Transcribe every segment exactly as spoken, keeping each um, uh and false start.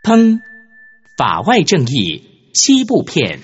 砰！法外正义西部片。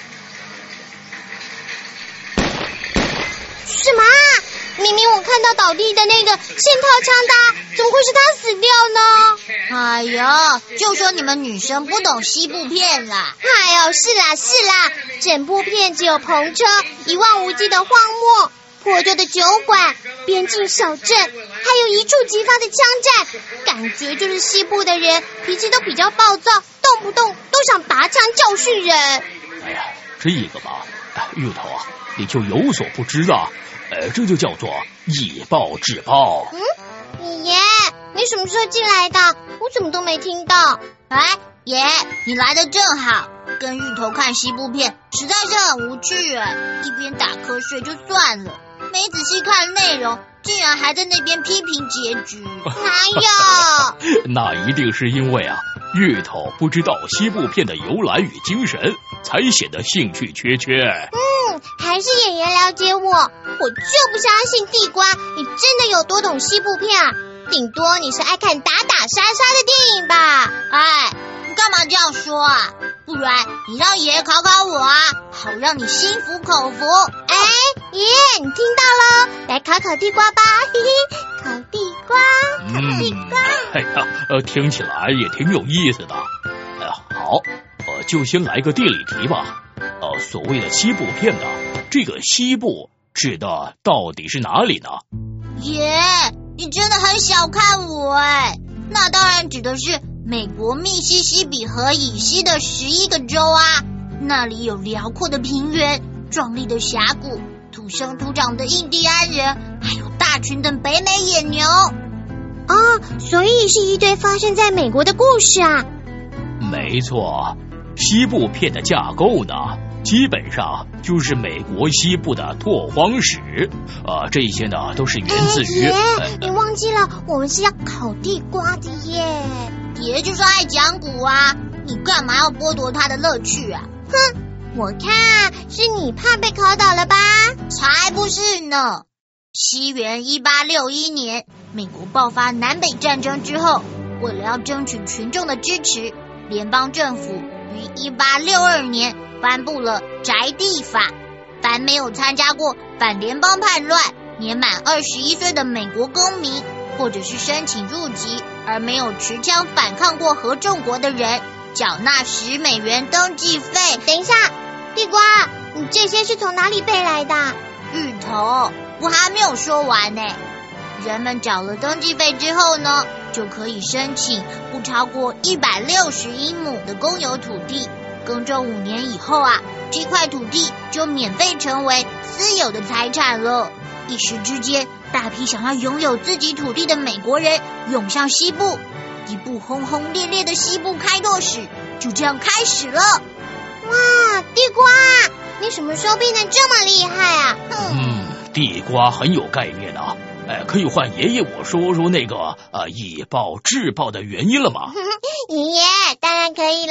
什么啊？明明我看到倒地的那个线套枪的，怎么会是他死掉呢？ 哎呀，就说你们女生不懂西部片啦。 哎呦，是啦是啦，整部片只有篷车、一望无际的荒漠、破旧的酒馆、边境小镇，还有一触即发的枪战，感觉就是西部的人脾气都比较暴躁，动不动都想拔枪教训人。 哎呀，这个吧，芋头啊，你就有所不知的，呃，这就叫做以暴制暴。 嗯，你爷，你什么时候进来的？我怎么都没听到。 哎，爷，你来的正好，跟芋头看西部片实在是很无趣哎，一边打瞌睡就算了，没仔细看内容，竟然还在那边批评结局。 哪有？ 那一定是因为啊，芋头不知道西部片的由来与精神，才显得兴趣缺缺。 嗯，还是爷爷了解我，我就不相信地瓜，你真的有多懂西部片啊？顶多你是爱看打打杀杀的电影吧？ 哎，你干嘛这样说啊？不然你让爷爷考考我啊，好让你心服口服。 哎，爷爷，你听到了？来考考地瓜吧，嘿嘿，考地瓜，考地瓜。 嗯、哎呀，呃，听起来也挺有意思的。哎呀，好，呃，就先来个地理题吧。呃，所谓的西部片呢，这个西部指的到底是哪里呢？ 爷，你真的很小看我哎，那当然指的是美国密西西比河以西的十一个州啊，那里有辽阔的平原、壮丽的峡谷、土生土长的印第安人，还有大群的北美野牛。 哦，所以是一堆发生在美国的故事啊。 没错，西部片的架构呢，基本上就是美国西部的拓荒史，呃，这些呢都是源自于。 哎爷，你忘记了，我们是要烤地瓜的耶。 爷就是爱讲古啊，你干嘛要剥夺他的乐趣啊？ 哼，我看是你怕被考倒了吧？ 才不是呢！西元一八六一年，美国爆发南北战争之后，为了要争取群众的支持，联邦政府于一八六二年颁布了宅地法，凡没有参加过反联邦叛乱、年满二十一岁的美国公民，或者是申请入籍而没有持枪反抗过合众国的人，缴纳十美元登记费。 等一下，地瓜，你这些是从哪里背来的？ 芋头，我还没有说完呢。人们缴了登记费之后呢，就可以申请不超过一百六十英亩的公有土地，耕种五年以后啊，这块土地就免费成为私有的财产了。一时之间，大批想要拥有自己土地的美国人涌向西部，一部轰轰烈烈的西部开拓史就这样开始了。 哇，地瓜，你什么时候变得这么厉害啊？ 嗯，地瓜很有概念啊。哎，可以换爷爷我说说那个呃以暴制暴的原因了吗？ 爷爷，当然可以了。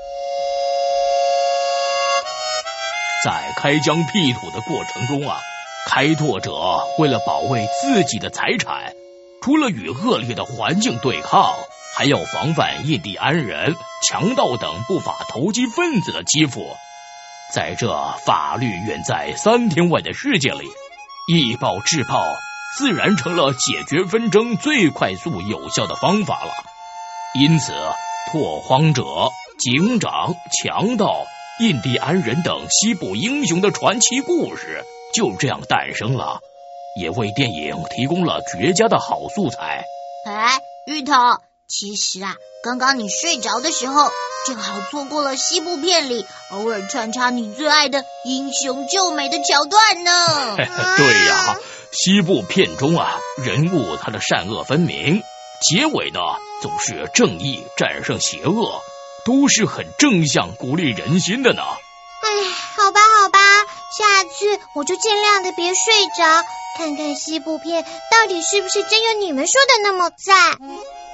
在开疆辟土的过程中啊，开拓者为了保卫自己的财产，除了与恶劣的环境对抗，还要防范印第安人、强盗等不法投机分子的欺负。在这法律远在三天外的世界里，以暴制暴自然成了解决纷争最快速有效的方法了。因此，拓荒者、警长、强盗、印第安人等西部英雄的传奇故事就这样诞生了，也为电影提供了绝佳的好素材。 哎，芋头，其实啊，刚刚你睡着的时候，正好错过了西部片里偶尔穿插你最爱的英雄救美的桥段呢。 对呀，西部片中啊，人物他的善恶分明，结尾呢总是正义战胜邪恶，都是很正向鼓励人心的呢。 哎，好吧好吧，下次我就尽量的别睡着，看看西部片到底是不是真有你们说的那么赞。